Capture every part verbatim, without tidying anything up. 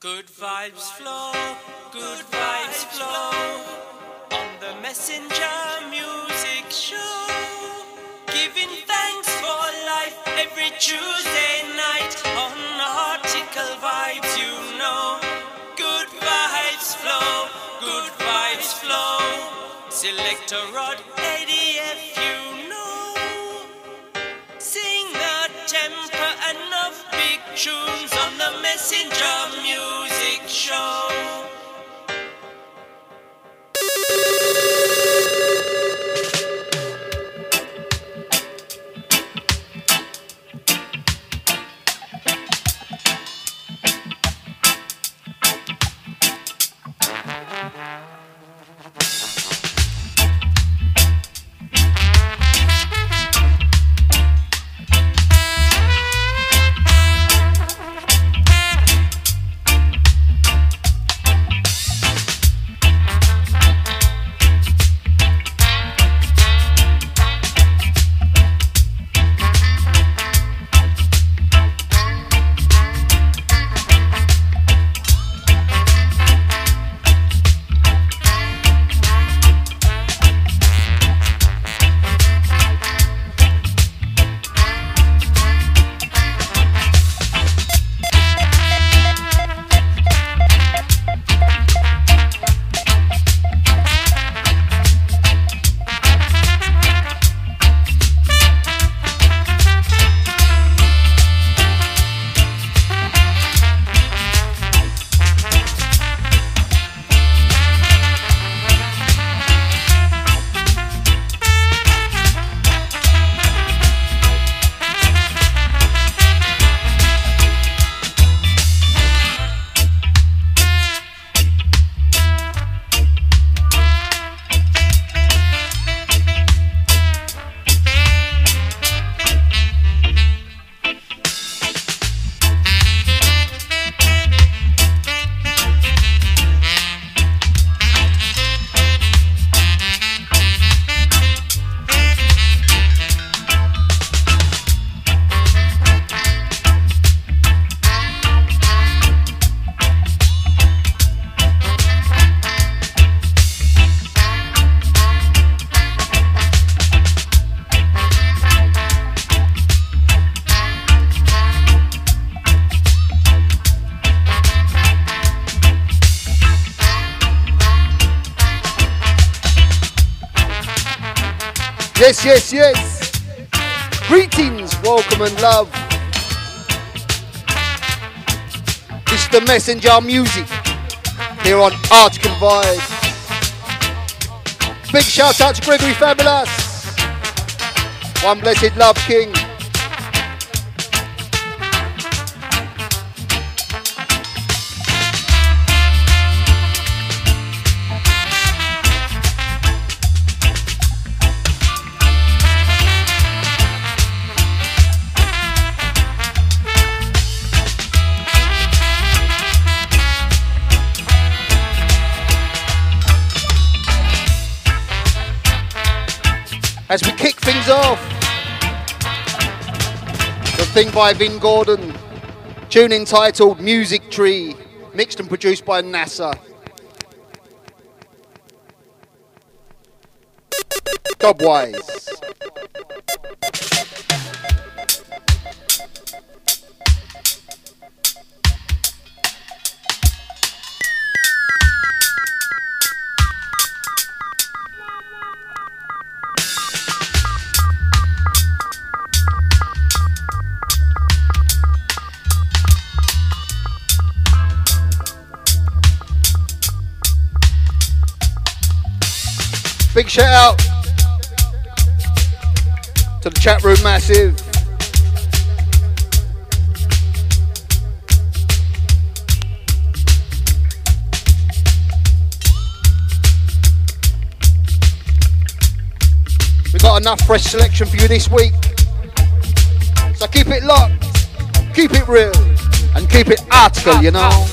Good vibes flow, good vibes flow on the Messenger Music Show. Giving thanks for life every Tuesday night on Article Vibes, you know. Good vibes flow, good vibes flow. Selector Rod A D F, you know. Sing the temper enough big tunes on the Messenger Music Show. Yes, yes, yes. Greetings, welcome and love. It's the Messenger Music here on Article Vibes. Big shout out to Gregory Fabulous. One blessed love king. As we kick things off, the thing by Vin Gordon, tune entitled Music Tree, mixed and produced by NASA. Dubwise. Big shout out to the chat room massive. We've got enough fresh selection for you this week. So keep it locked, keep it real, and keep it article, you know.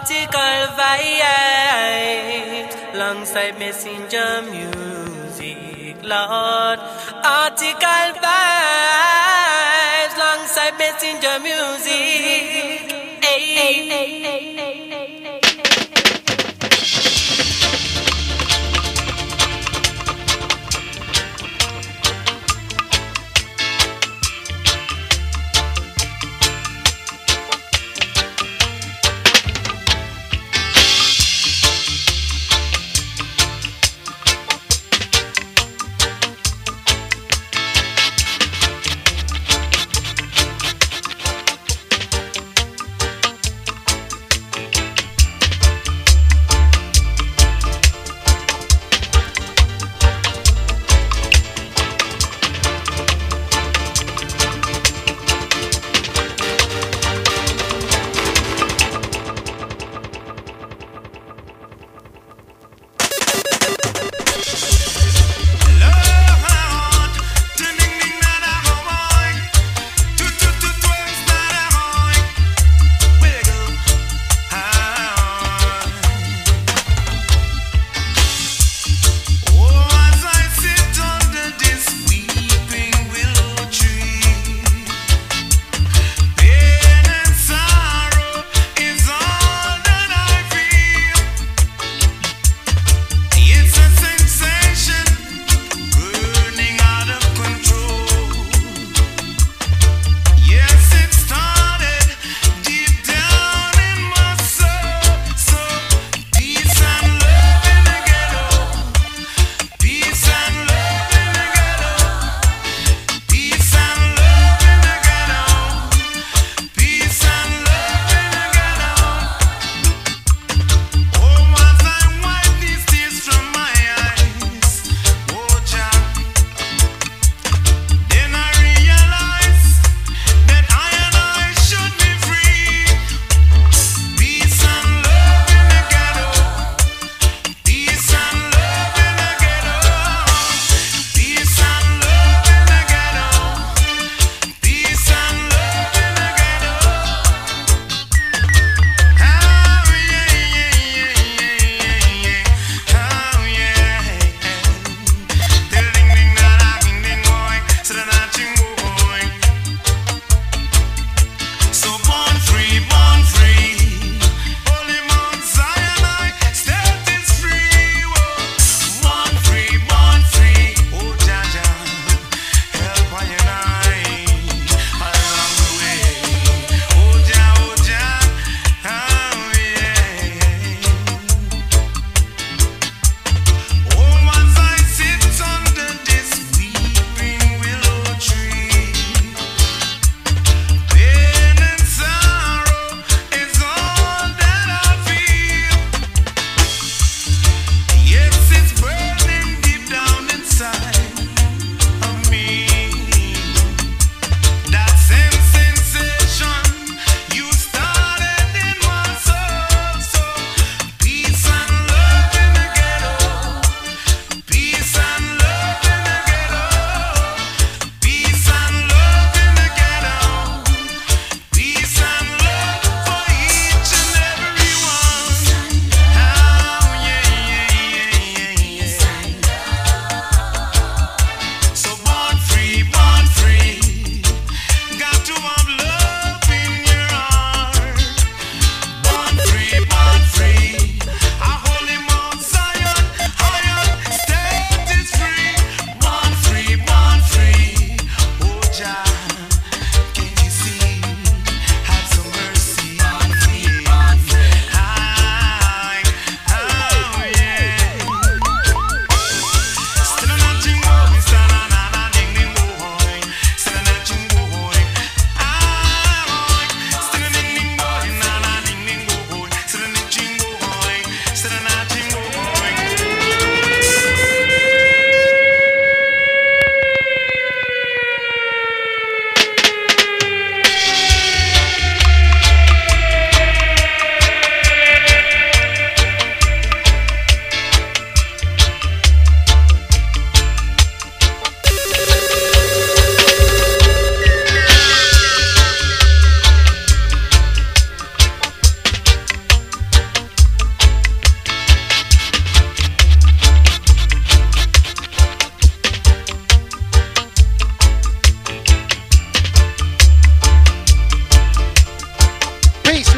Article vibes alongside messenger music, Lord. Article vibes alongside messenger music. Hey, hey, hey, hey, hey, hey, hey.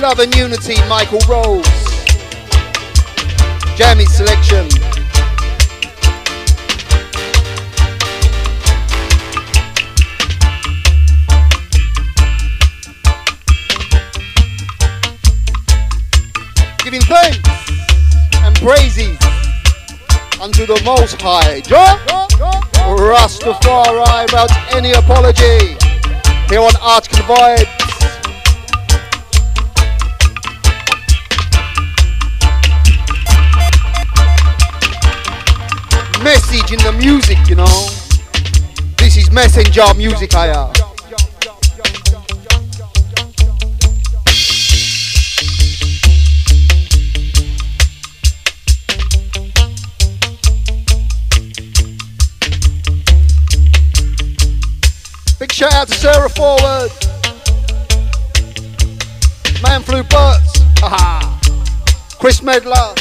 Love and Unity, Michael Rose. Jamie Selection. Giving thanks and praises unto the Most High. Jah Rastafari, without any apology. Here on Article Vibes. Message in the music, you know. This is Messenger music, I have. Big shout out to Sarah Forward. Man Flew Butts. Haha. Chris Medler.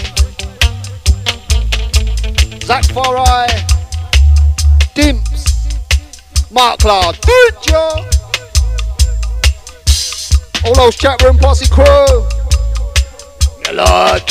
Zach Farai. Dimps. Mark Clark. Good job. All those chat room posse crew. Yeah, Lord.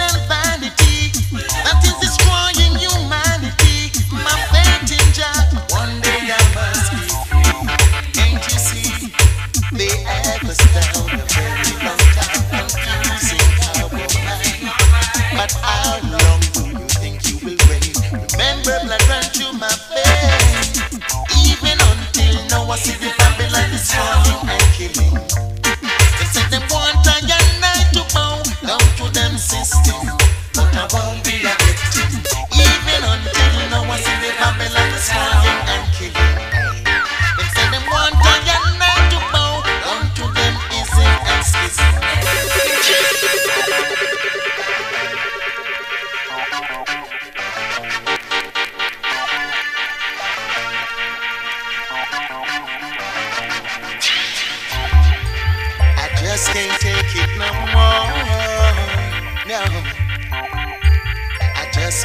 That is destroying humanity. My faith in Jah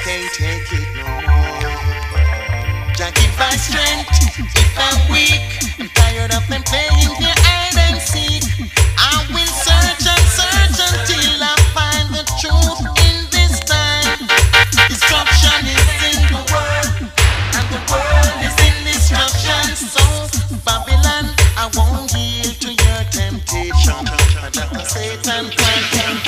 can't take it no more. Jah give my strength if I'm weak. I'm tired of them playing here hide and seek. I will search and search until I find the truth in this time. Destruction is in the world, and the world is in destruction. So Babylon, I won't yield to your temptation. But Satan can't.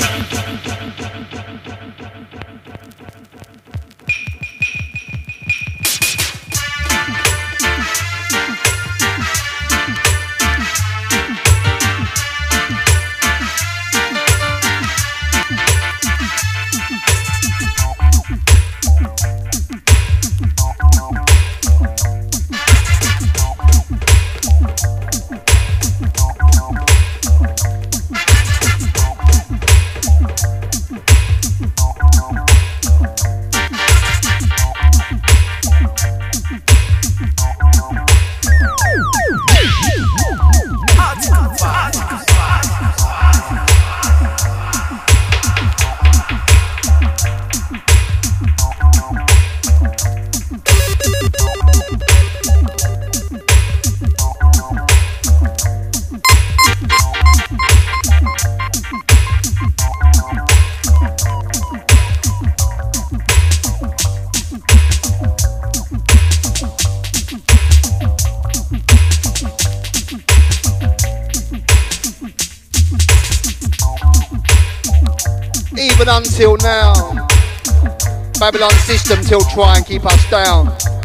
Until now, Babylon system till try and keep us down.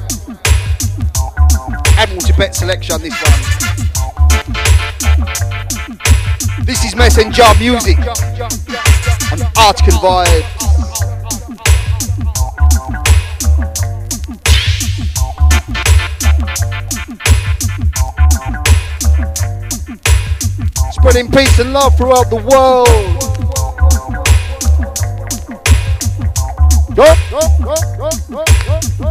Admiral Tibet selection, this one. This is Messenger Music on Article Vibes. Spreading peace and love throughout the world. Go, go, go, go, go, go,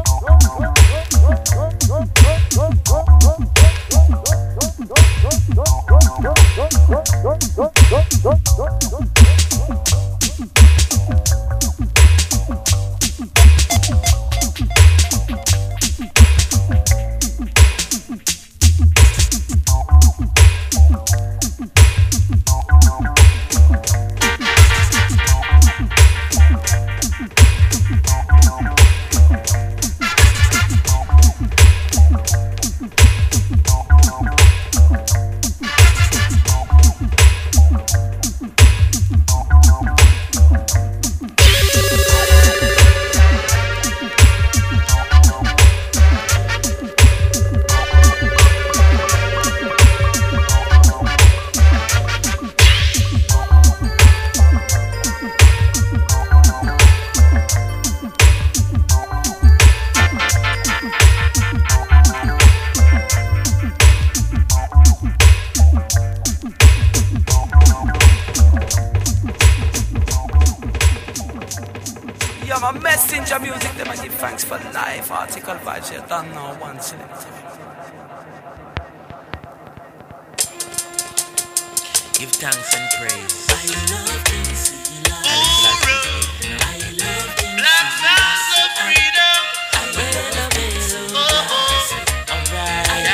Messenger Music, them I give thanks for life. Article Vibes, you don't know one selector. Give thanks and praise. I love this. I love this. Black sounds of freedom. I love this. Alright. I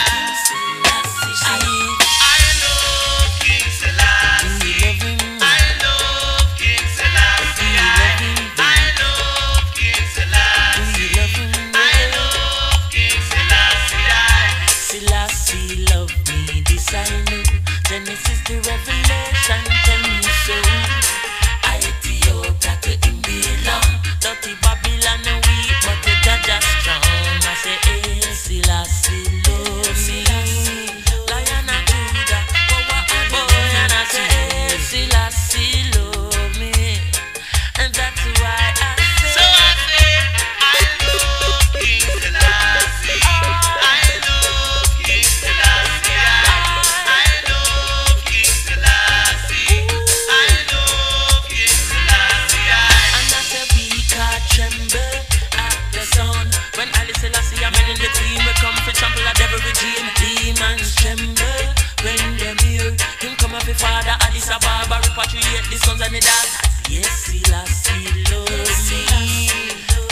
love King Selassie. I love King Selassie. I love King Selassie. I love King Selassie. Selassie love me, this I know. Genesis the revelation, tell me so. Ethiopia to him belong. Dirty Babylon weak, but the judge is strong. I say, eh, Selassie love me. Lion of Judah, power and boy. And I say, eh, Selassie love me. And that's why I say, so I say, I love King Selassie. I love King Selassie. I love King Selassie. I love King Selassie. And I say, we can't tremble at the sun. When Alice Selassie, I'm in the queen, we come for trample at every regime. Demons tremble when they hear him come up with Father Addis Ababa, repatriate the sons and the daughters. Yes, Selassie love me.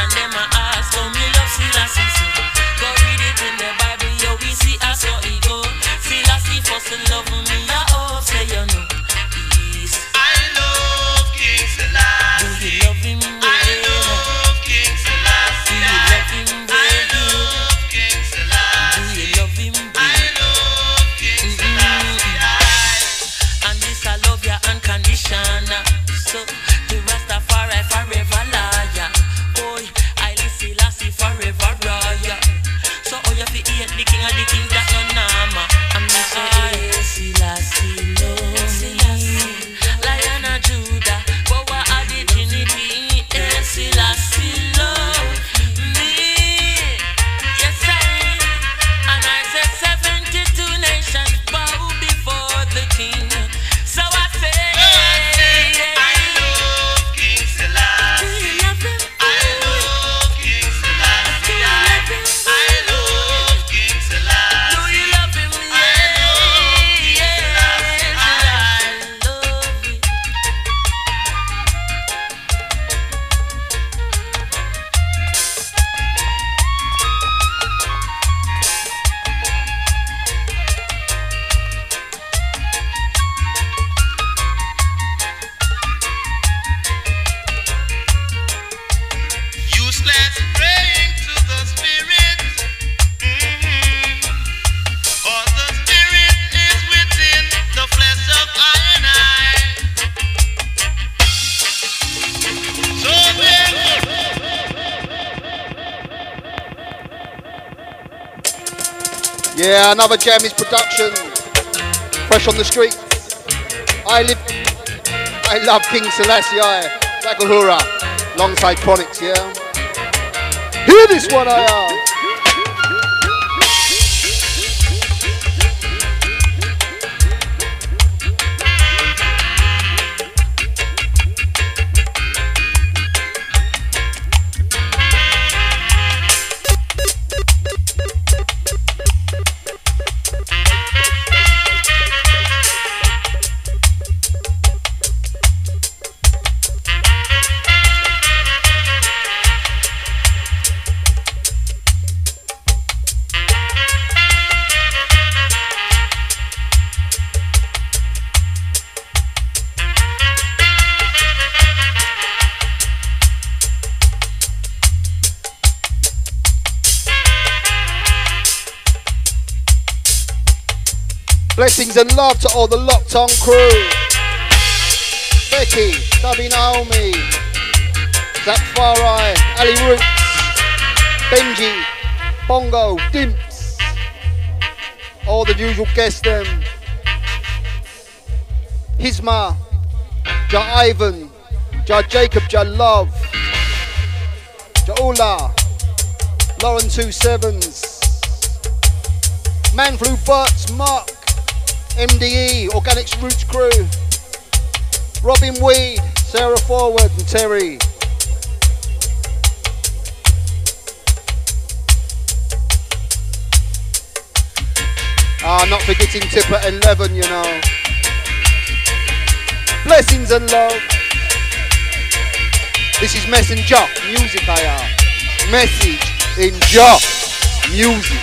and them a ask, oh me love Selassie so. Go read it in the Bible, yo we see as how it go. Selassie first love me, I hope say you know. Peace. I love King Selassie. Do you love him? I love King Selassie. Do you love him? I love King Selassie. Do you love him? I love King Selassie. And this I love ya unconditional. So the Rastafari forever liar. Boy, I listen Selassie forever royal. So all you fi hate the king of the king that no nama. And me say I Selassie love me. Lion of Judah, power of the Trinity. Eh, Selassie love me. Yes sir. And I said seventy-two nations bow before the king. So I say I love King Selassie. do you love him? I love King Selassie. I love King Selassie. Do you love him? I love King Selassie. I love you. Useless praying to the Spirit. Mhm. For the Spirit is within the flesh of I and I. So therefore, Yeah, another Jammies production. Fresh on the streets. I live, I love King Selassie, I. Zakahura, alongside Chronix, yeah. Hear this one, I am. Blessings and love to all the Locked On crew. Becky, Stubby Naomi, Zach Farai, Ali Roots, Benji, Bongo, Dimps, all the usual guests them. Hisma, Ja Ivan, Ja Jacob, Ja Love, Ja Ola, Lauren Two Sevens, Man Flew Butts, Mark, M D E, Organics Roots Crew, Robin Weed, Sarah Forward and Terry. Ah, not forgetting Tip at eleven, you know. Blessings and love. This is Messenger Music, I am. Message in Jah Music.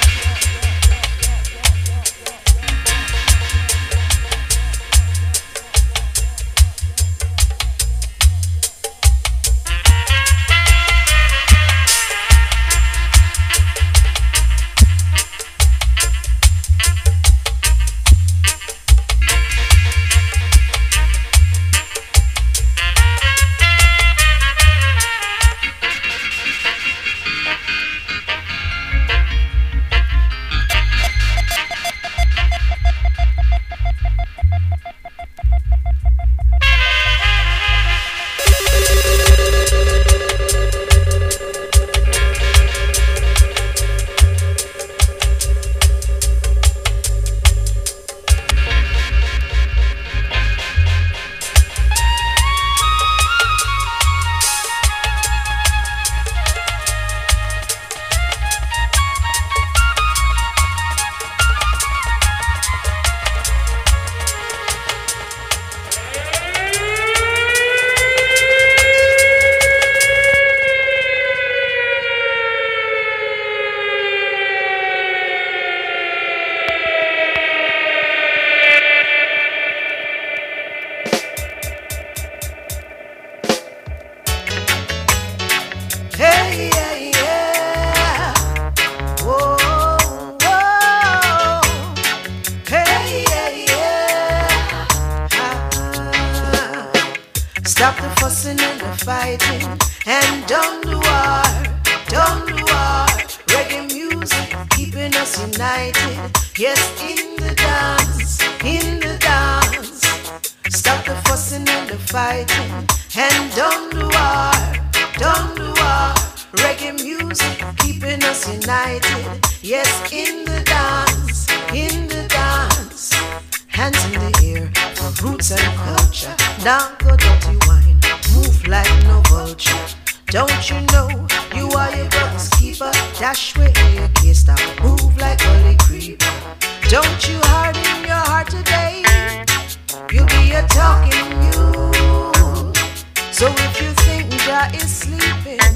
done the war, done the war. Reggae music keeping us united. Yes, in the dance, in the dance. Stop the fussing and the fighting, and done the war, done the war. Reggae music keeping us united. Yes, in the dance, in the dance. Hands in the air for roots and culture. Now go dirty wine, move like no vulture. Don't you know you are your brother's keeper? Dash where your case stop, move like holy creeper. Don't you harden your heart today? You'll be a talking mule. So if you think Jah is sleeping,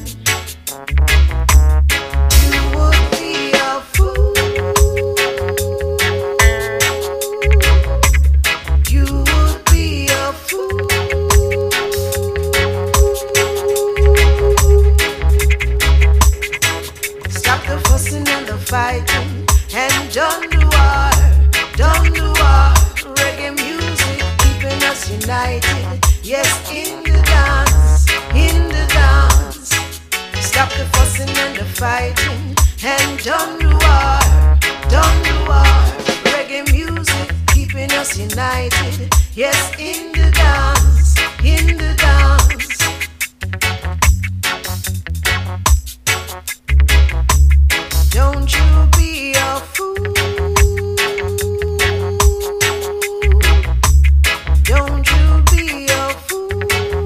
you would be a fool. You would be a fool. Stop the fussing and the fighting, and done the war, done the war. Reggae music keeping us united. Yes, in the dance, in the dance. Stop the fussing and the fighting, and done the war, done the war. Reggae music keeping us united. Yes, in the dance, in the dance. Don't you be a fool. Don't you be a fool.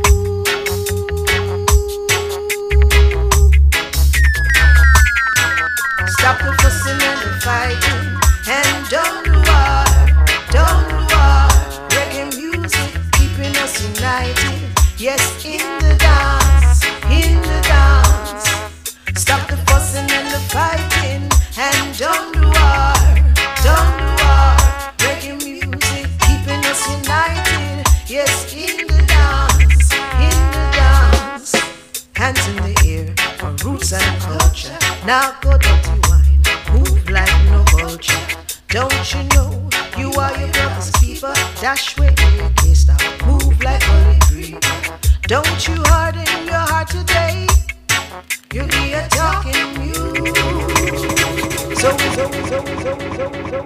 Stop the fussing and the fighting, and done the war, done the war. Reggae music keeping us united. Yes, in the dance, in the dance. Stop the fussing and the fighting, and done the war, done the war. Reggae music keeping us united. Yes, in the dance, in the dance. Hands in the air for roots and culture. Now go dirty wine, move like no vulture. Don't you know you are your brother's keeper? Dash where your case stop, move like holy creeper. Don't you harden your heart today? You'll be a talking mule. So, so, so, so, so, so,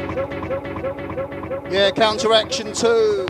so. Yeah, counteraction two.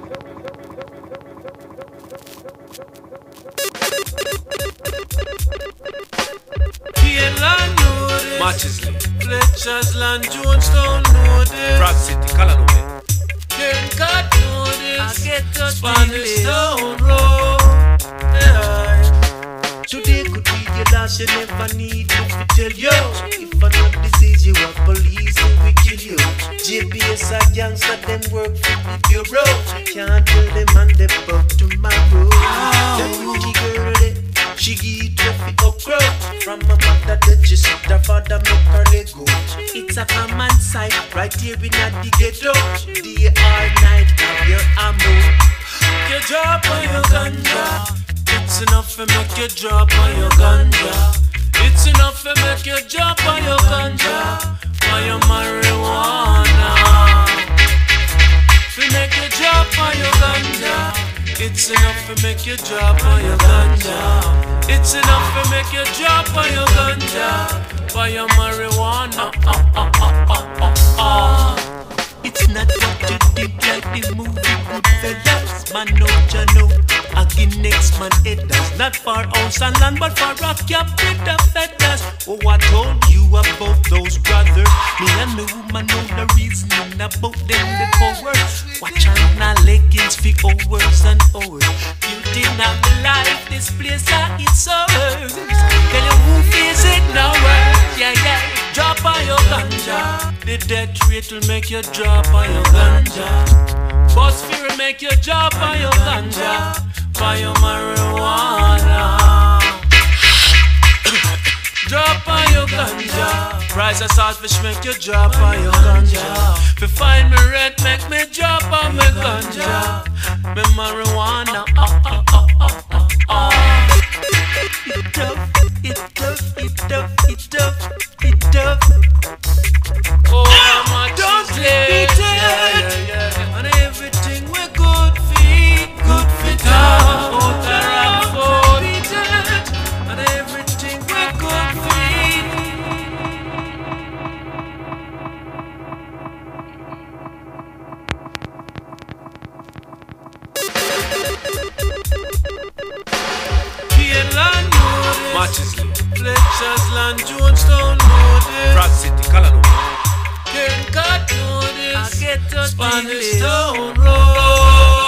Matchesley, Fletcher's Land, Jonestown know this. Prague City, Kalanome. Karen Cut know this. Spanish Town Road. Yeah. Today could be your last, you never need me to tell you. If I not disease you, are police who will kill you. J P S a gangster, them work for the bureau. Can't tell them and they buck tomorrow. The pretty girl, eh, she get traffic okra. From a mother that she sit her father make her leg go. It's a common sight, right here in the ghetto. Day or night, have your ammo. Your job on your ganja. It's enough to make you drop on your ganja. It's enough to make you drop on your ganja. On your marijuana. To make you drop on your ganja. It's enough to make you drop on your ganja. It's enough to make you drop on your ganja. For your marijuana. Uh, uh, uh, uh, uh, uh. It's not what you did like the movie Goodfellas. Man, no, you know. Again, next man, it does. Not for house and land, but for rock up with the feathers. Oh, I told you about those brothers. Me and the woman know the reasoning about them before. Watch her in her leggings for hours and hours. Beauty not the life, this place are its serves. Tell you who feels it now, yeah, yeah. Drop on your ganja. The death rate will make you drop on your ganja. Boss fear will make you drop on your ganja. For your marijuana. Drop on your ganja. Price of saltfish make you drop on your ganja. If you find me rent, make me drop on my ganja. Me marijuana. Uh, uh, uh, uh, uh, uh. It tough, it tough, it tough, it tough, it tough. Oh, how much don't is it? Yeah, yeah, yeah. And everything we good for, good for that. Out there and food. Matchlessly. Fletcher's Land, Jonestown, know this. Pratt City, Callaloo. Ken know this. I get to Spanish Town Road.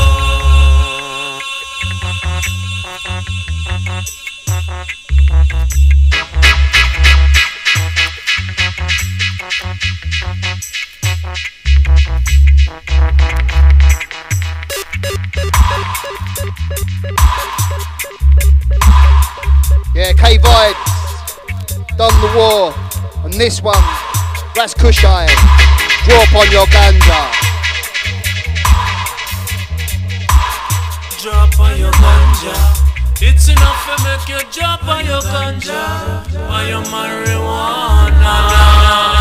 Yeah, K-Vibes, done the war, and this one, Ras Kushai, drop on your ganja. Drop on your ganja. It's enough to make you drop on your ganja. On your marijuana.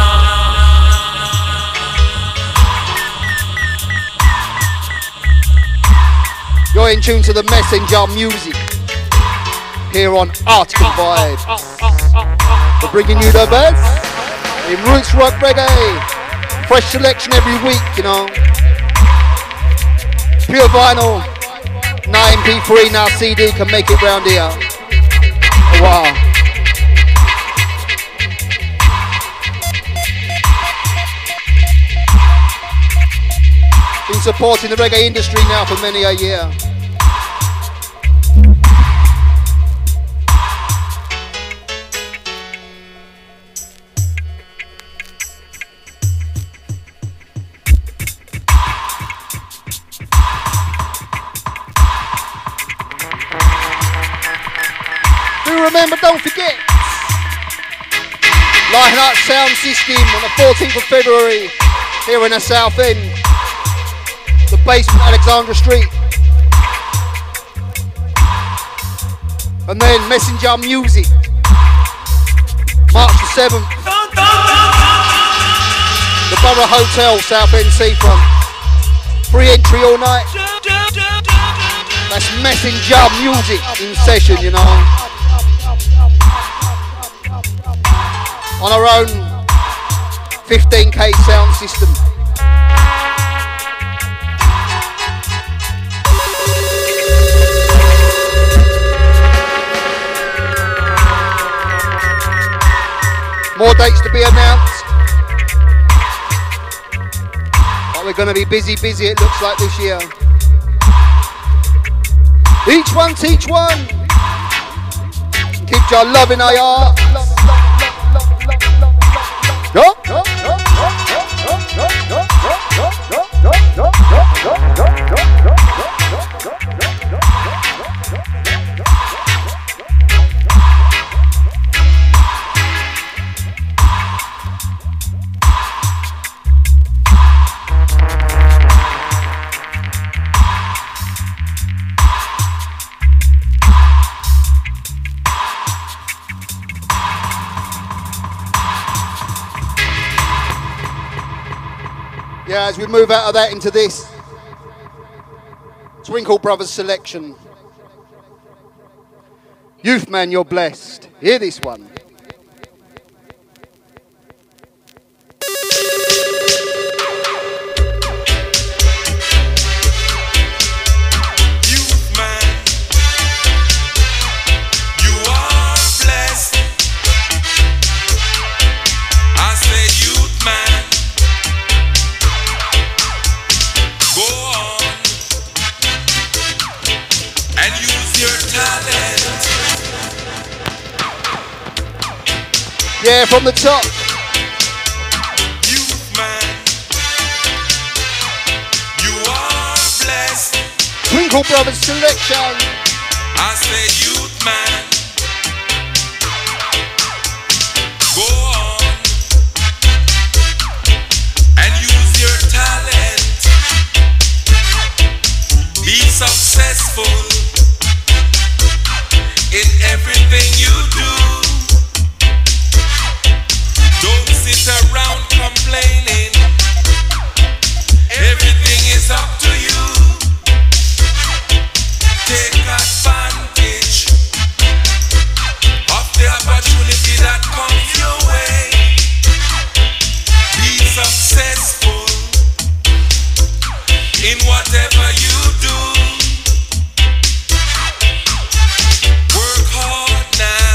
You're in tune to the Messenger music here on Article Vibes. We're bringing you the best in roots rock reggae. Fresh selection every week, you know. Pure vinyl, nine P three, now C D can make it round here. Oh, wow. Been supporting the reggae industry now for many a year. Remember, don't forget, Lionheart Sound System on the fourteenth of February here in the South End, the basement, Alexandra Street. And then Messenger Music, March the seventh, the Borough Hotel, South End Seafront. Free entry all night. That's Messenger Music in session, you know. On our own fifteen K sound system. More dates to be announced. But we're going to be busy, busy it looks like this year. Each one teach one. Keep your love in our heart. Go. Go, go, go, go, go, go, go, go, go, go, go, go, go, go. Yeah, as we move out of that into this Twinkle Brothers selection. Youth man, you're blessed. Hear this one. Yeah, from the top. Youth man, you are blessed. Twinkle Brothers selection. I said, youth man, go on and use your talent. Be successful in everything you do. Don't sit around complaining. Everything is up to you. Take advantage of the opportunity that comes your way. Be successful in whatever you do. Work hard now.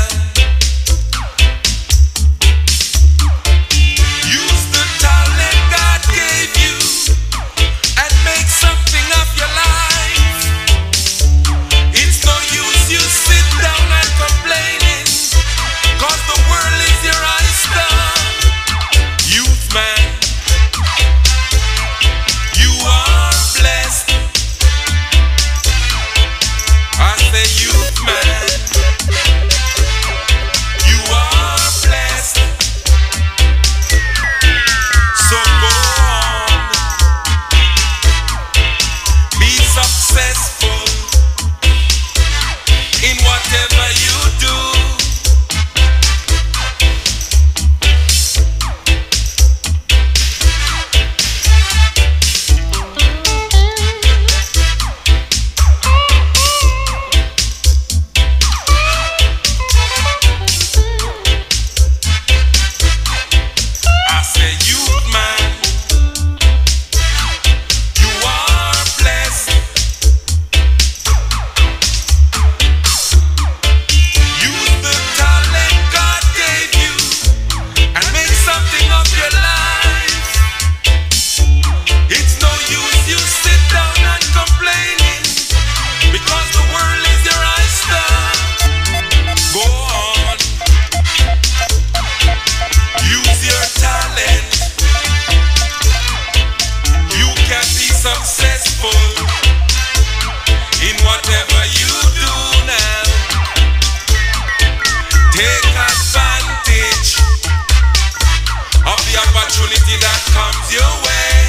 Take advantage of the opportunity that comes your way.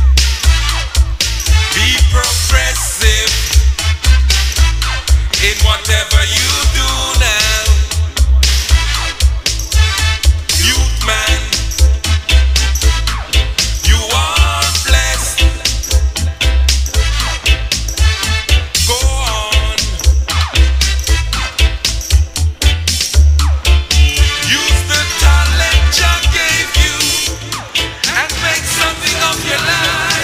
Be progressive in whatever you do now. Youth man, you are blessed. Go on. Use the talent God gave you and make something of your life.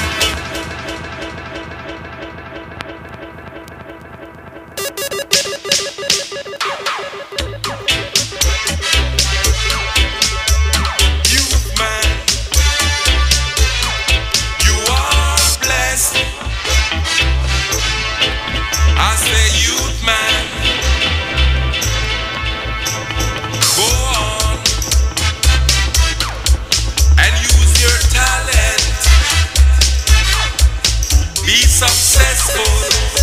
Youth man, you are blessed. I say youth man, go on and use your talent. Be successful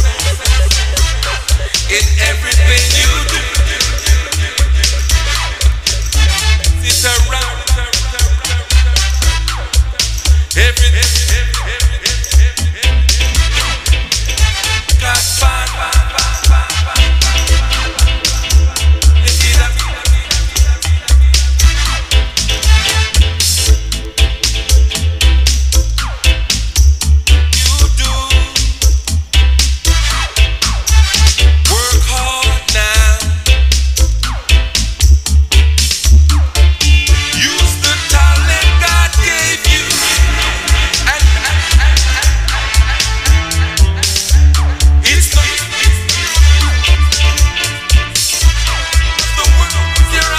in everything you do. Sit around everything. Got fun. You do. Work hard now. Use the talent God gave you. And, and, and, and, and it's not the world you're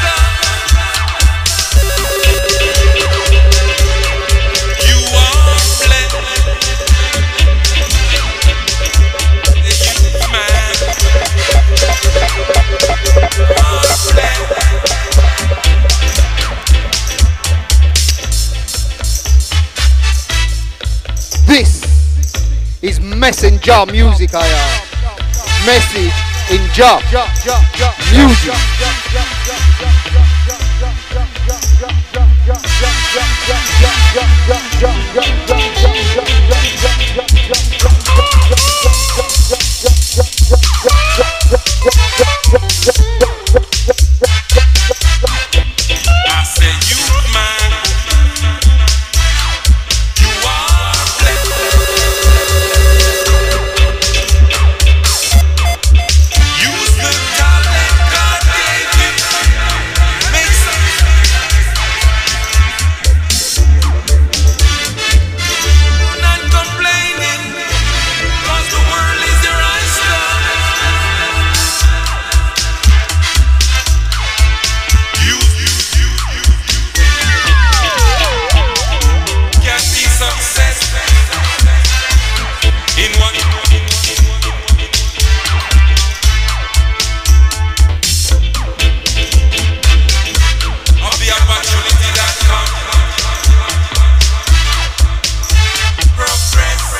You are blessed. You man are blessed. This is Messenger Music, I am. Message in Jar Music. I say youth man, you are blessed. Use the talent God gave you. Make some. Not complaining, 'cause the world is your oyster. You, you, you, you, you can be successful in what of the opportunity that comes. Progress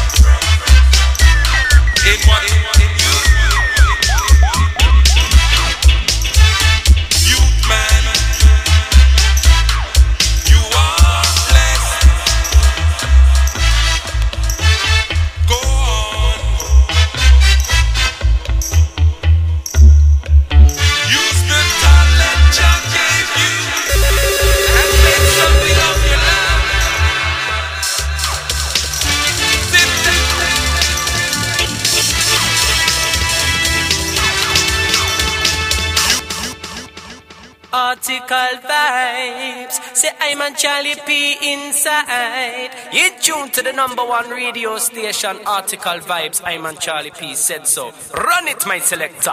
in what you youth man, you are blessed. Go on. Use the talent God gave you and make something of your life. Sit down. Article vibes. Say I'm on Charlie P inside. You tune to the number one radio station. Article vibes. I'm on Charlie P said so. Run it, my selector.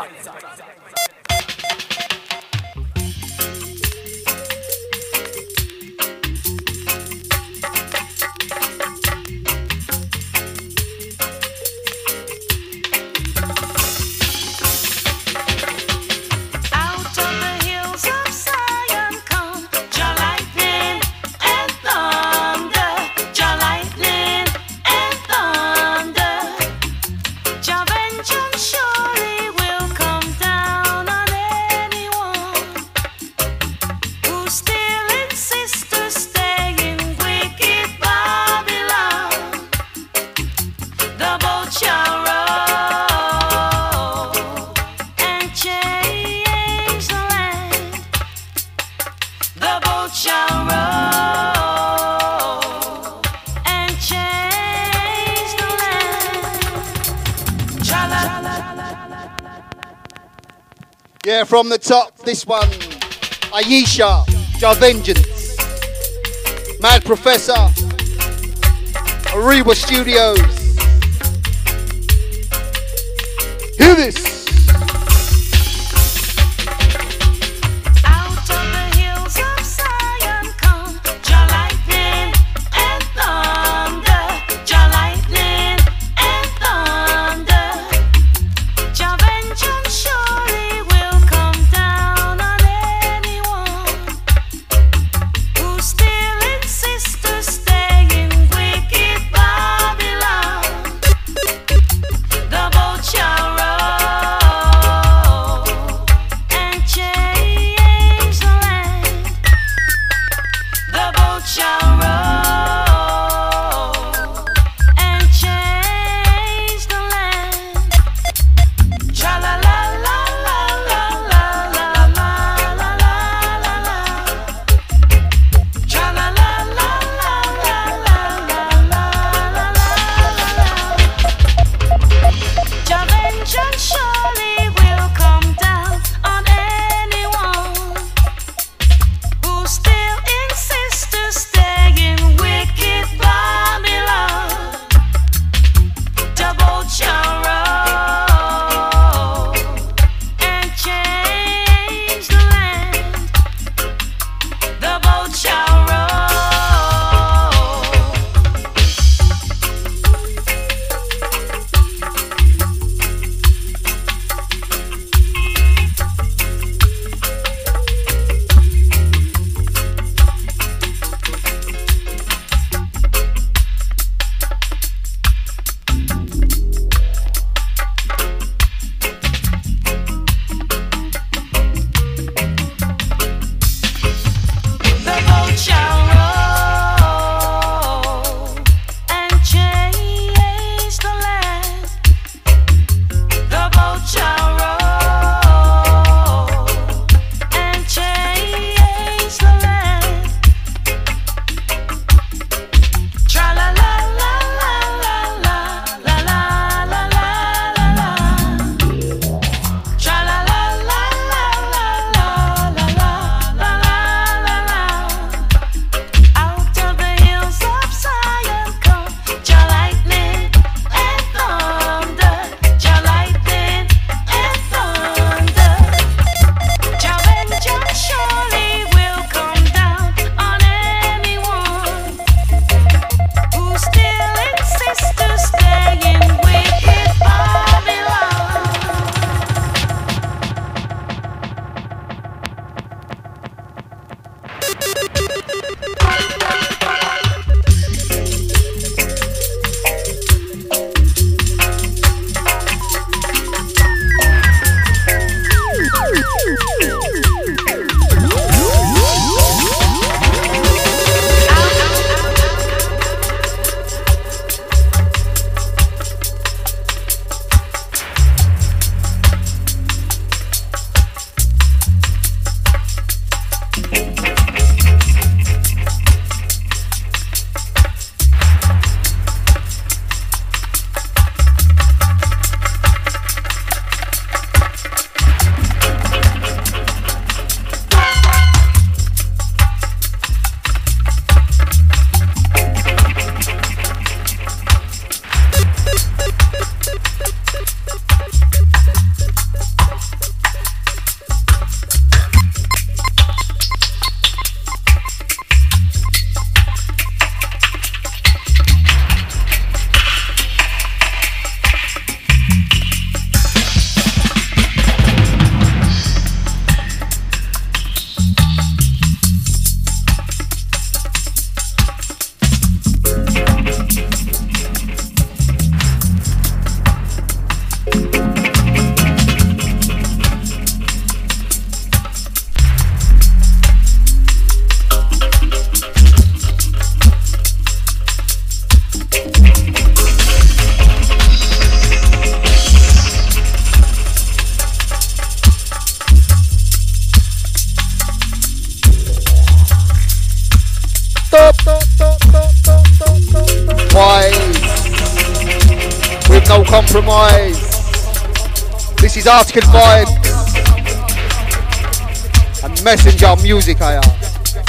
Out of the hills of Zion come Jah lightning and thunder, Jah lightning and thunder. Jah vengeance surely will come down. change the land. The boat shall roll and change the land. Cha-la. Yeah, from the top, this one, Aisha, Jah Vengeance, Mad Professor, Ariwa Studios. Hear this. Out of the hills of Zion come Jah lightning and thunder, Jah lightning and thunder. Jah vengeance surely will come down on anyone who still insists to stay in wicked Babylon. The boat shall roll no compromise. This is Article Vibes and Messenger Music, I am.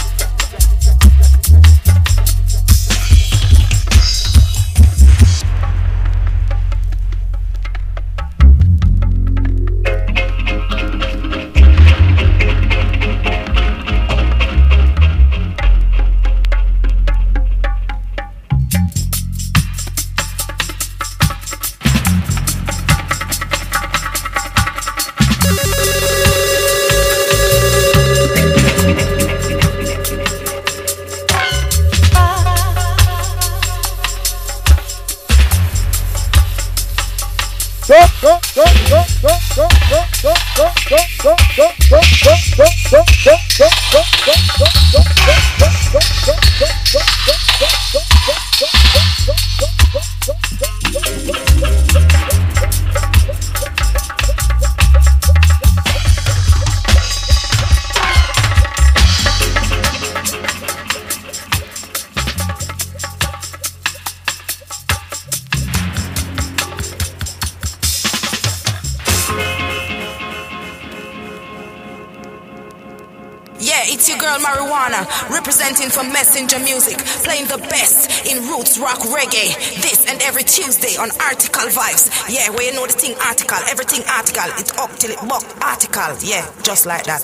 Representing for Messenger Music, playing the best in roots, rock, reggae, this and every Tuesday on Article Vibes. Yeah, where you know the thing article, everything article, it's up till it buck article. Yeah, just like that.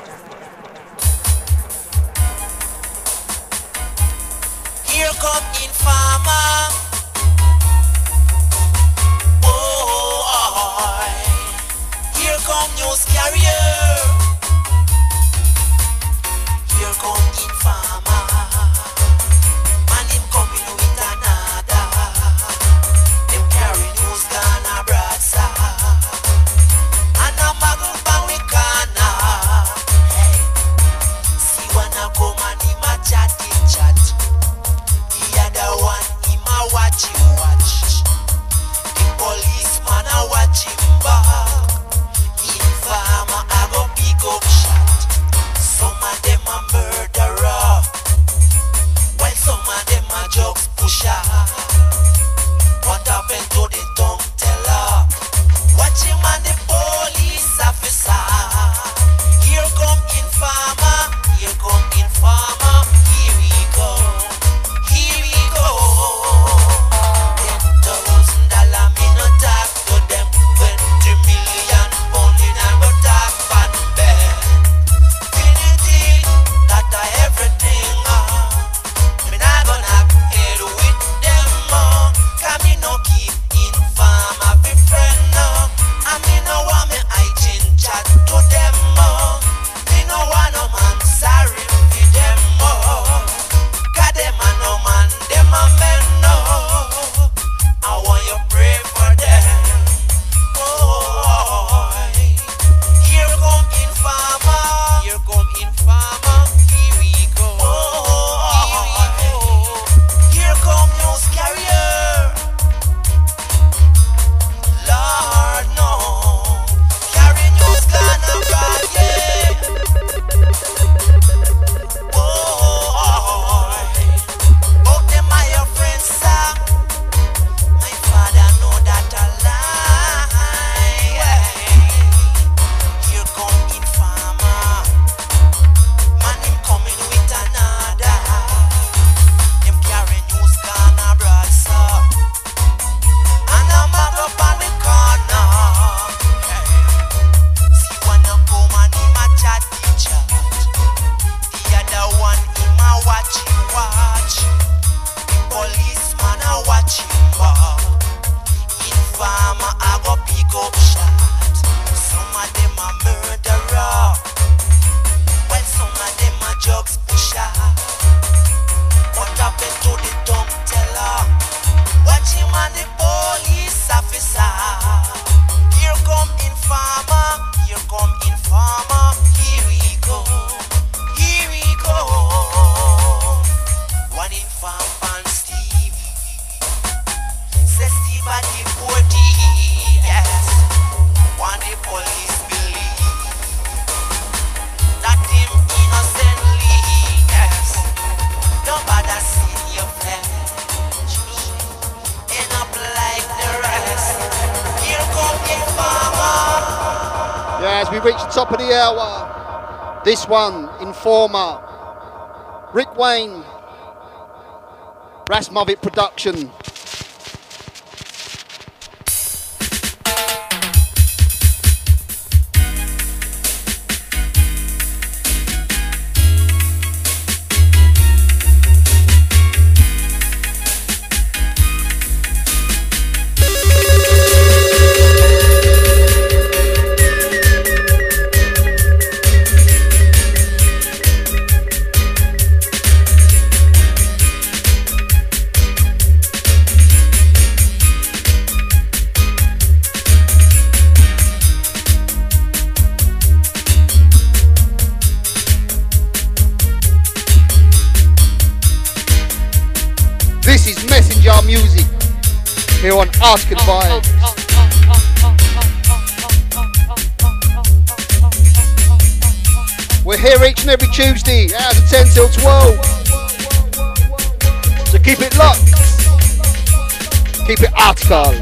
Here come Informer. Oh, here come News Carrier. Here come Informer, and him coming with another. Them carry news down a broadside, and a muggle bound we corner. Hey, see when I come and him a chat in chat. The other one him a watch him watch. The policeman a watch him back. Informer a go pick we've reached the top of the hour. This one, Informer, Rick Wayne, Rasmovit production. This is Messenger Music here on Article Vibes. We're here each and every Tuesday, hours of ten till twelve. So keep it locked. Keep it Article.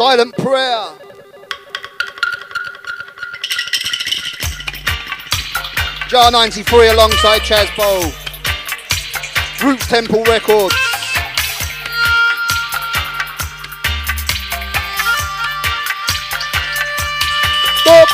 Silent Prayer. Jar ninety-three alongside Chaz Bowl. Roots Temple Records. Stop.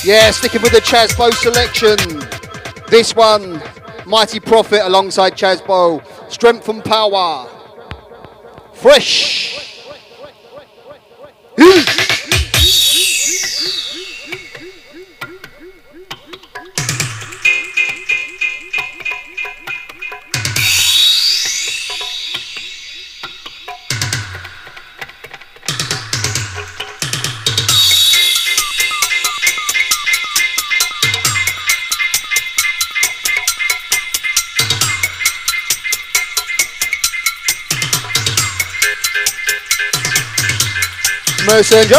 Yeah, sticking with the Chazbo selection. This one, Mighty Prophet alongside Chazbo. Strength and Power. Fresh. Messenger,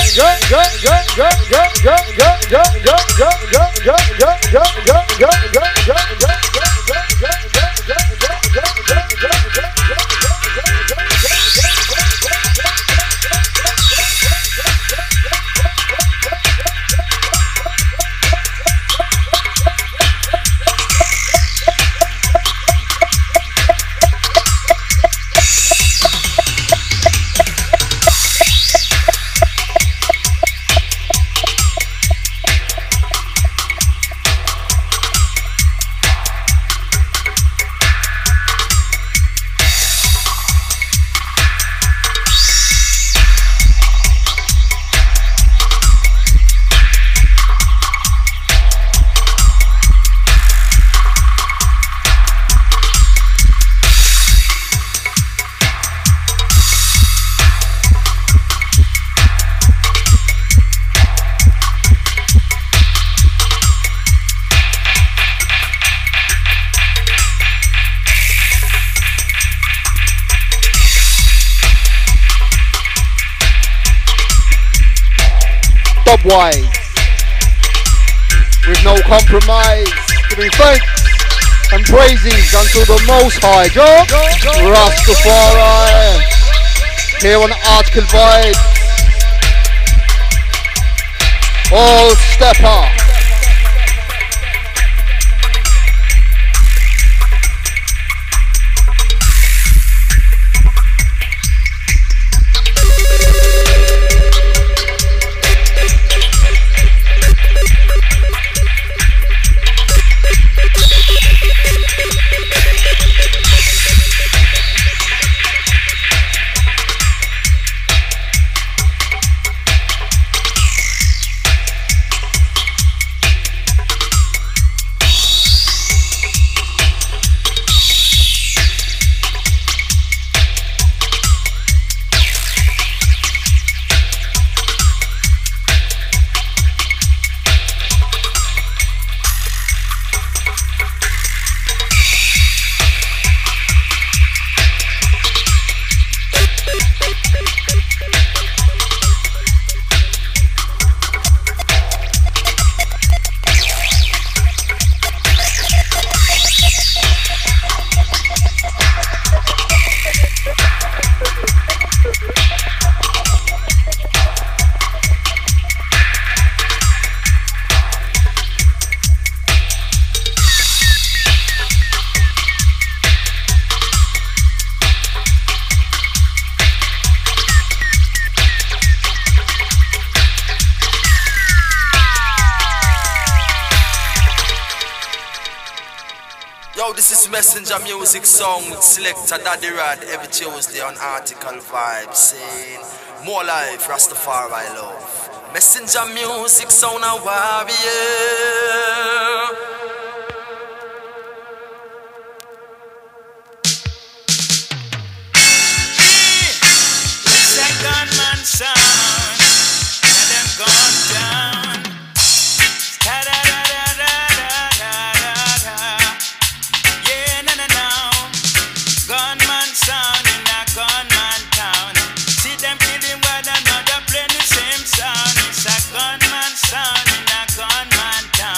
Dubwise, with no compromise, giving thanks and praises unto the Most High, Jah Rastafari, here on Article Vibes, all stepper. Messenger Music Song with Selector Daddy Rad every Tuesday on Article Vibes, saying more life, Rastafari love. Messenger Music Sound a warrior. Gunman sound, and them gone down. Yeah, no, no, no. Gunman sound in a gunman town. See them killing one another, playing the same sound. It's a gunman sound in a gunman town.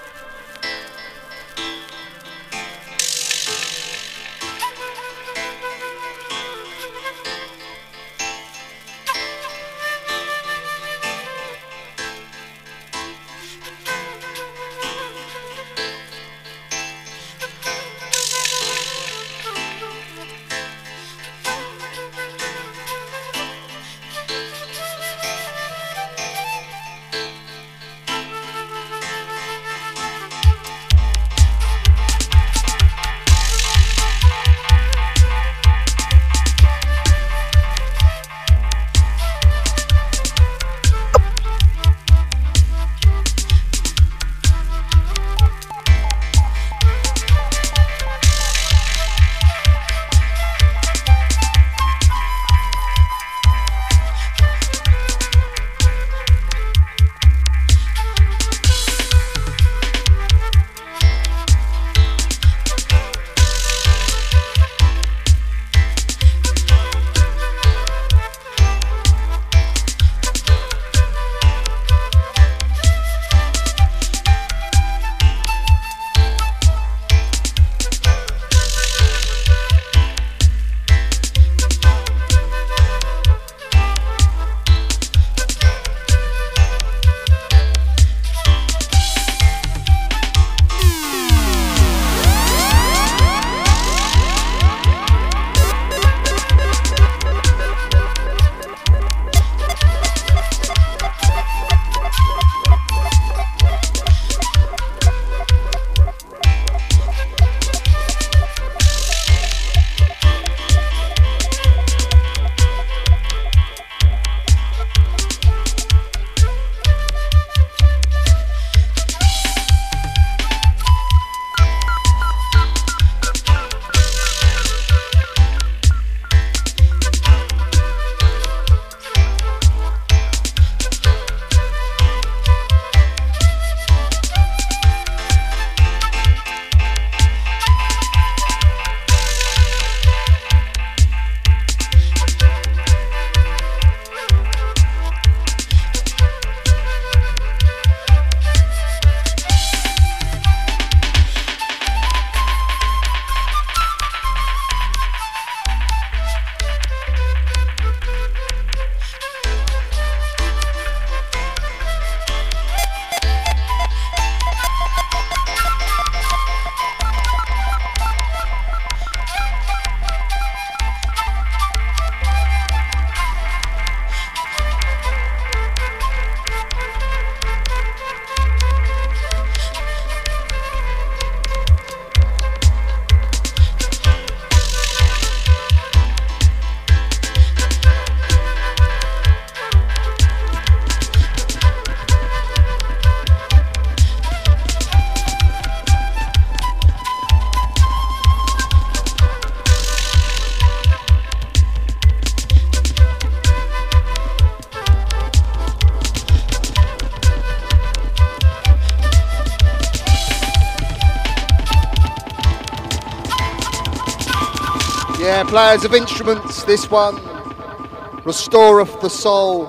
Yeah, players of instruments, this one. Restoreth the Soul.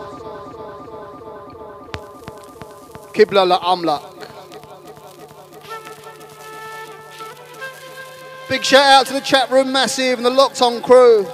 Qibla la Amlak. Big shout out to the chat room massive and the Locked On crew.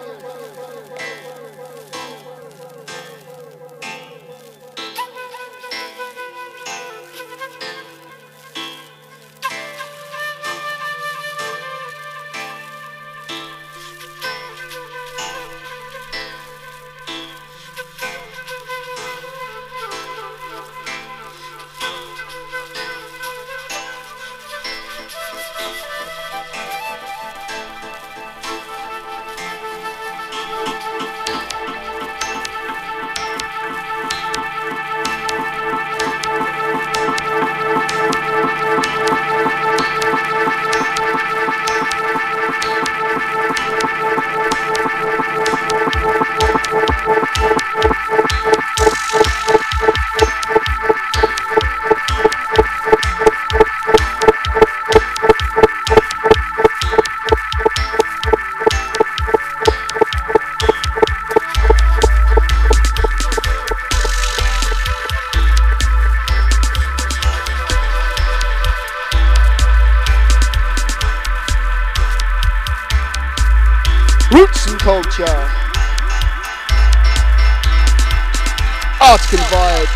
Culture. Article Vibes.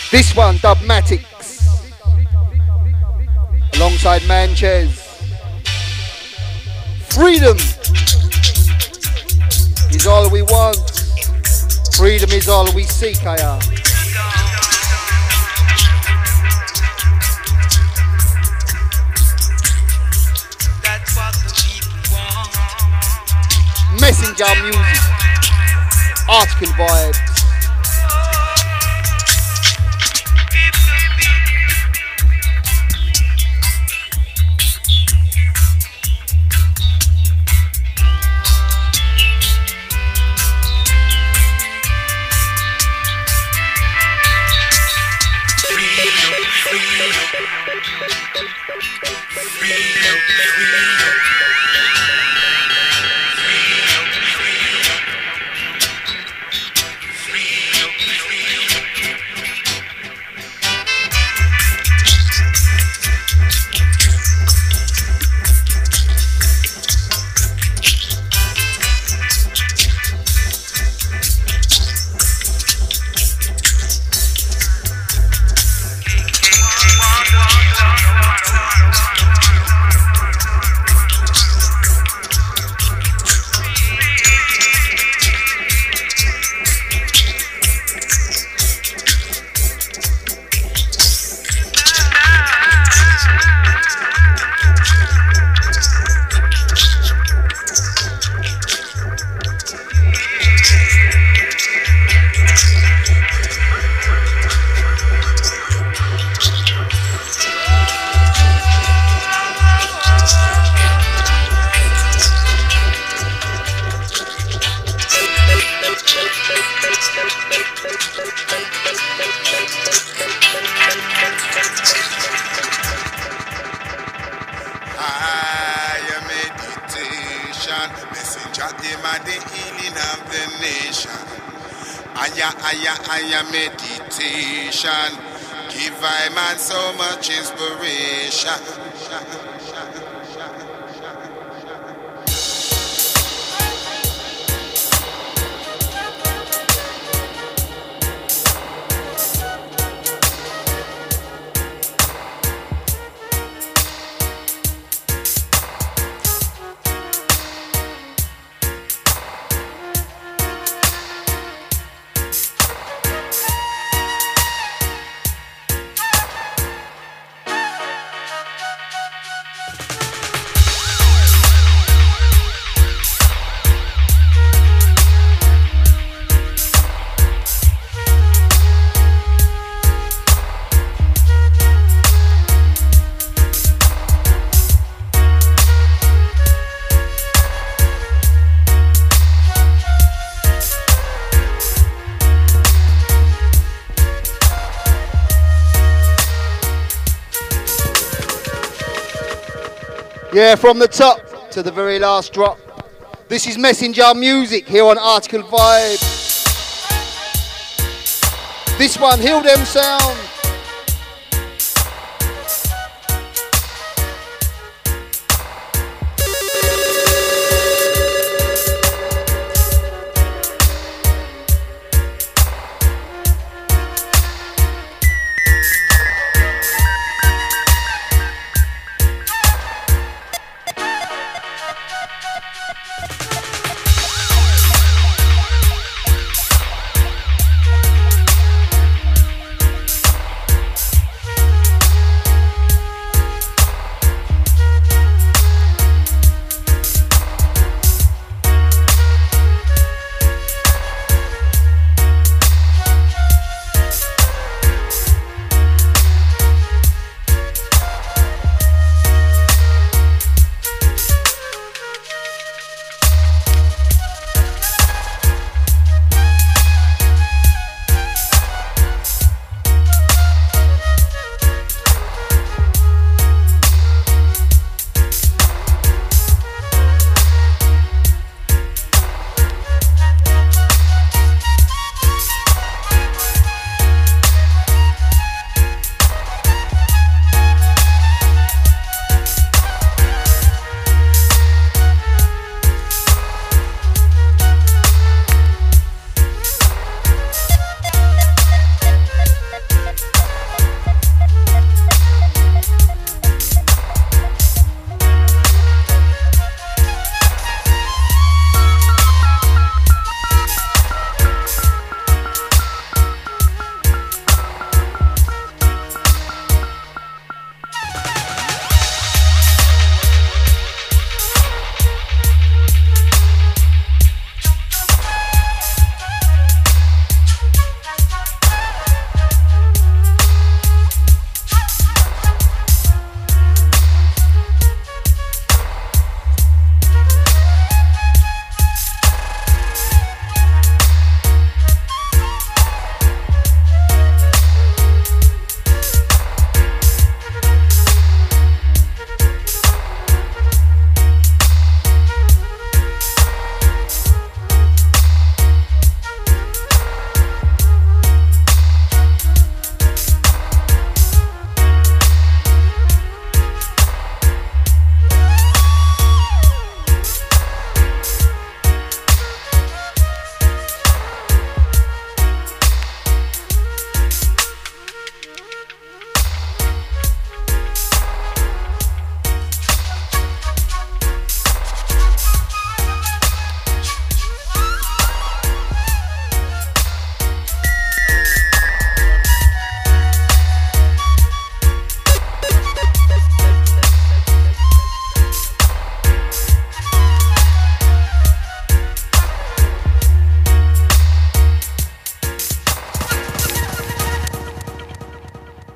This one, Dubmatics, alongside Manchez. Freedom is all we want. Freedom is all we seek, I am. That's what the people want. Messenger music, article vibes. Higher meditation, messenger him and the healing of the nation. Higher, higher, higher meditation, give I man so much inspiration. Yeah, from the top to the very last drop. This is Messenger Music here on Article Vibes. This one, Heal Them Sound.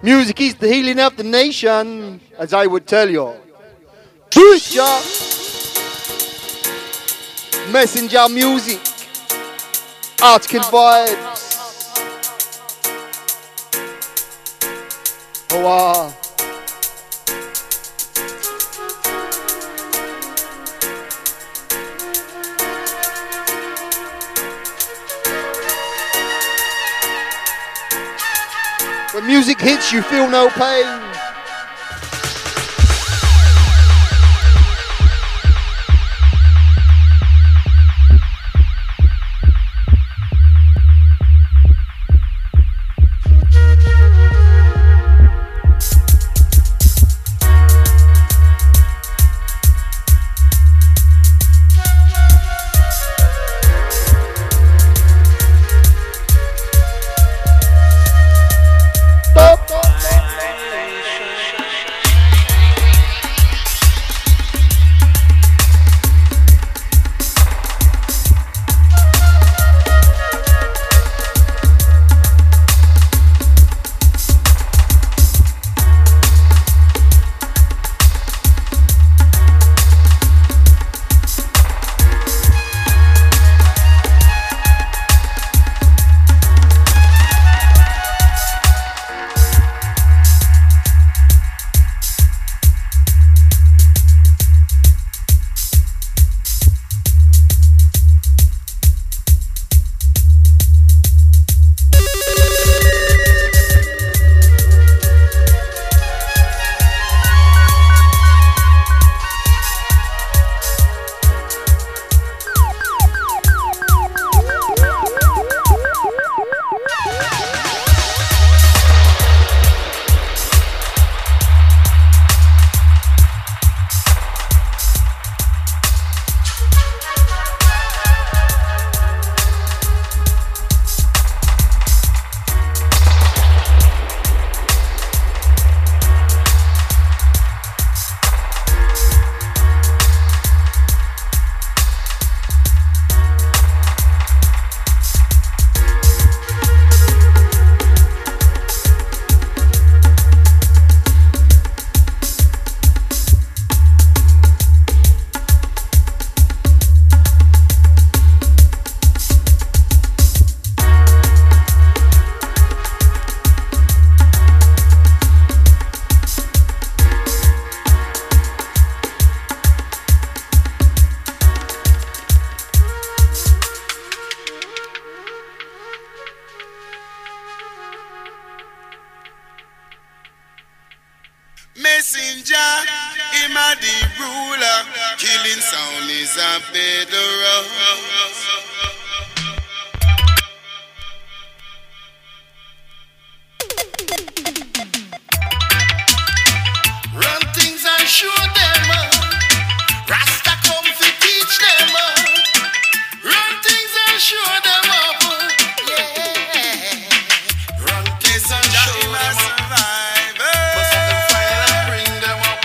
Music is the healing of the nation, as I would tell you. Butcher! Messenger music. Article vibes. Oh, wow. When music hits, you feel no pain. Messenger, him a the ruler. Killing sound is a bedrock. Run things and show them. Rasta come to teach them. Run things and show them up. Yeah. Run things and show them up.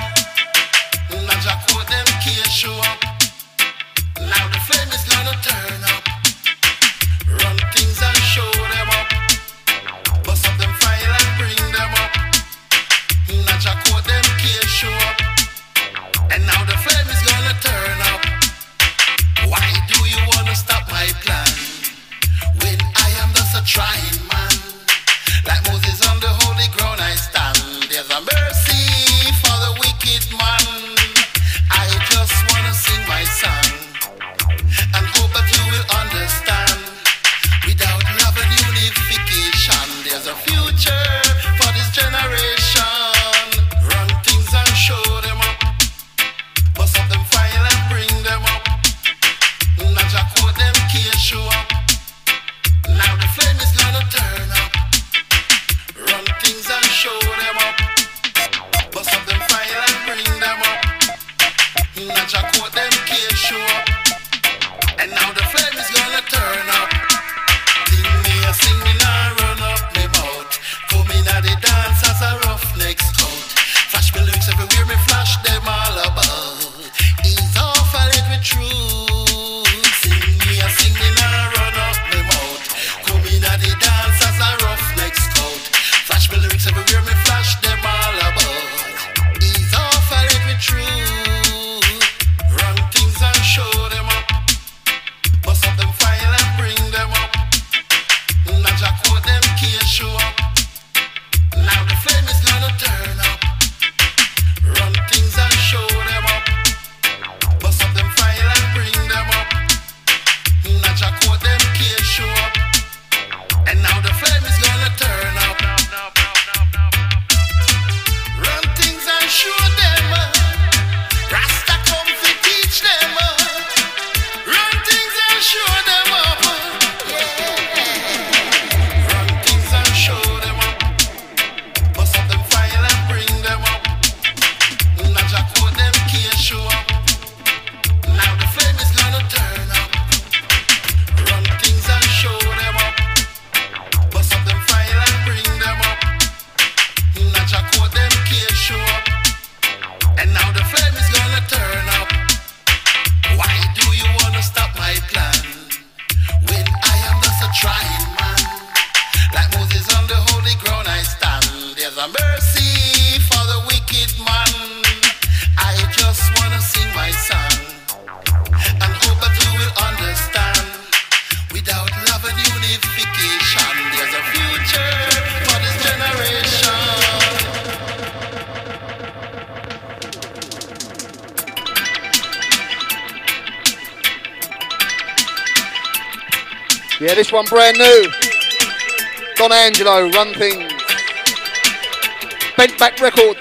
Show up. Now the flame is gonna turn. Yeah, this one brand new. Don Angelo, Run Things. Bent Back Records.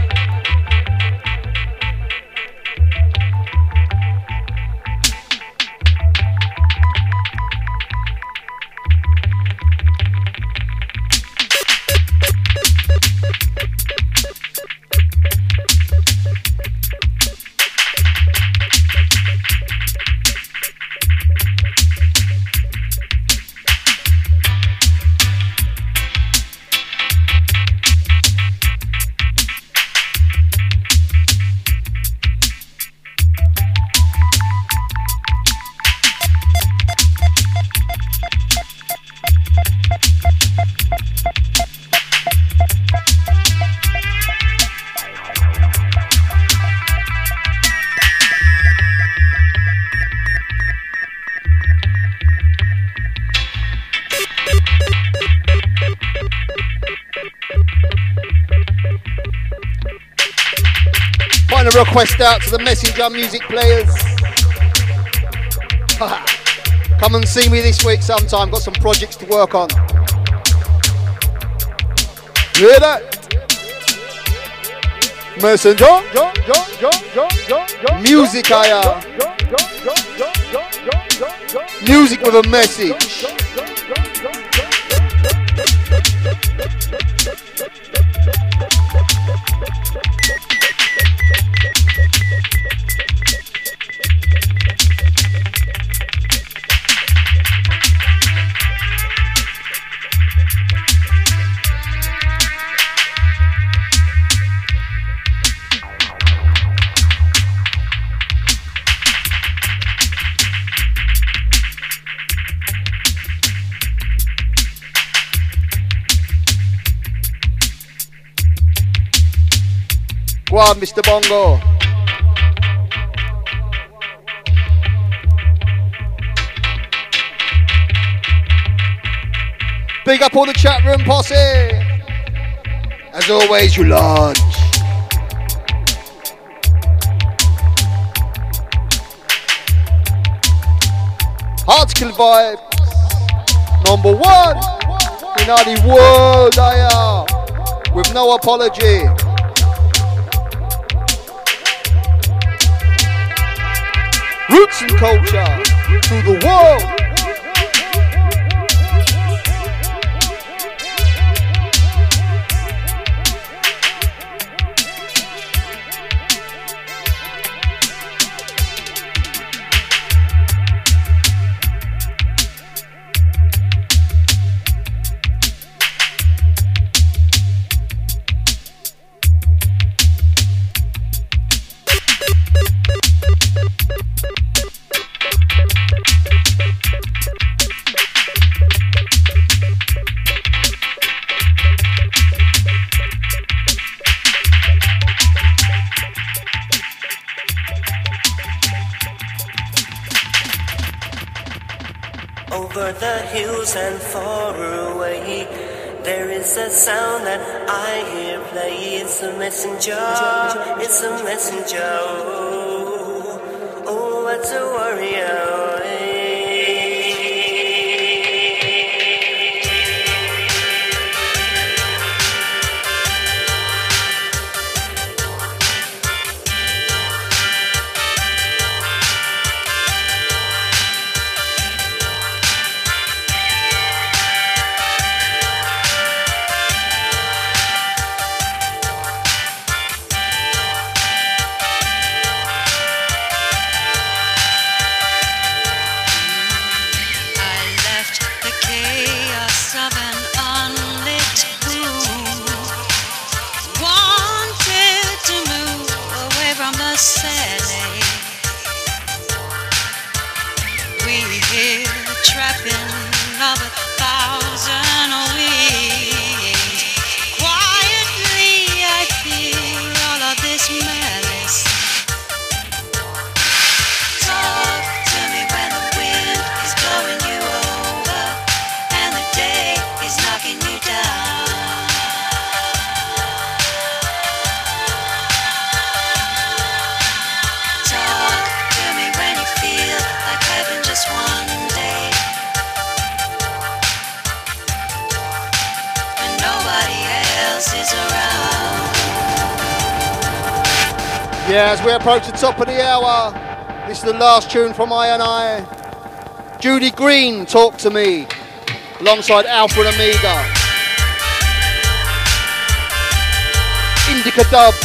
A request out to the Messenger music players. Come and see me this week sometime. Got some projects to work on. You hear that? Messenger music, I am. Music with a message. Go on, Mister Bongo. Big up all the chat room posse. As always, you large. Article vibes. Number one in all the world, I am. With no apology. Roots and culture to the world. Over the hills and far away, there is a sound that I hear play. It's a messenger, it's a messenger. Oh, oh, what's a warrior? Yeah, as we approach the top of the hour, this is the last tune from I and I. Judy Green, Talk to Me, alongside Alpha and Omega. Indica Dubs.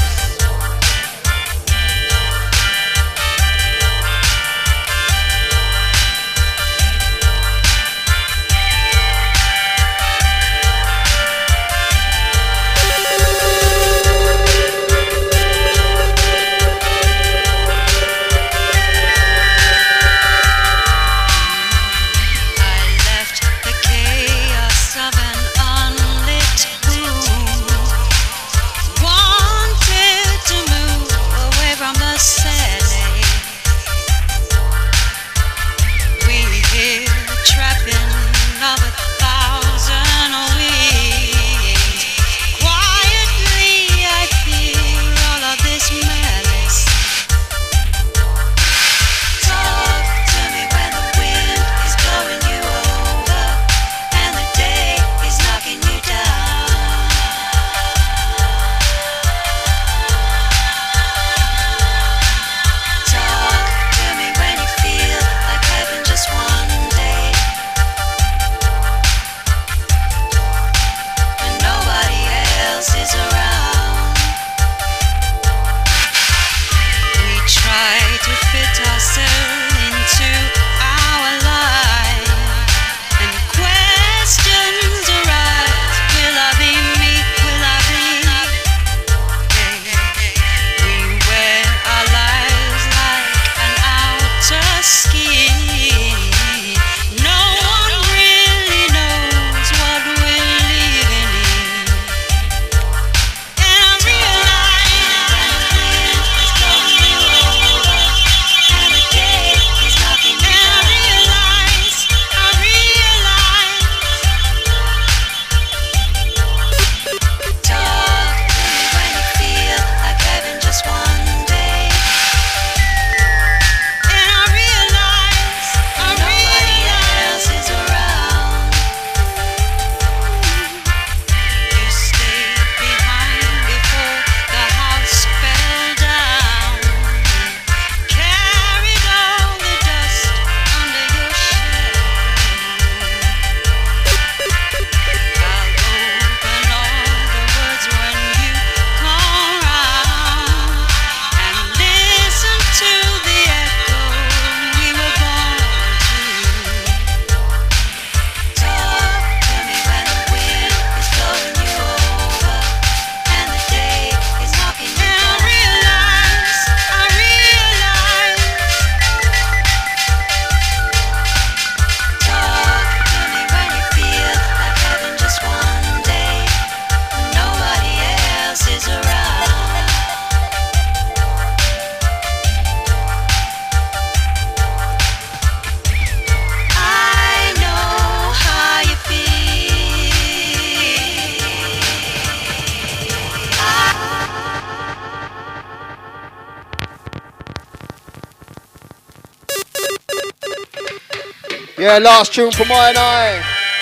Yeah, last tune from I and I.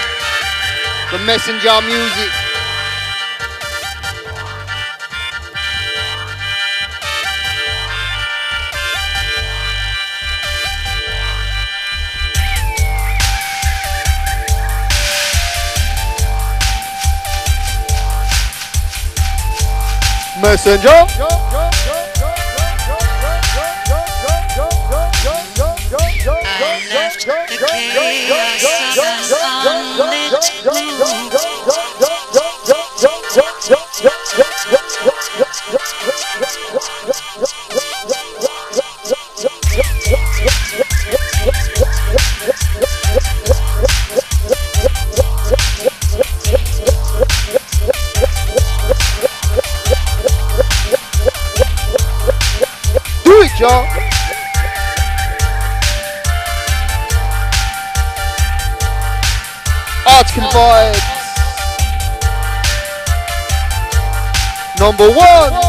The Messenger Music. Messenger. Do it, y'all. Article Vibes. Number one.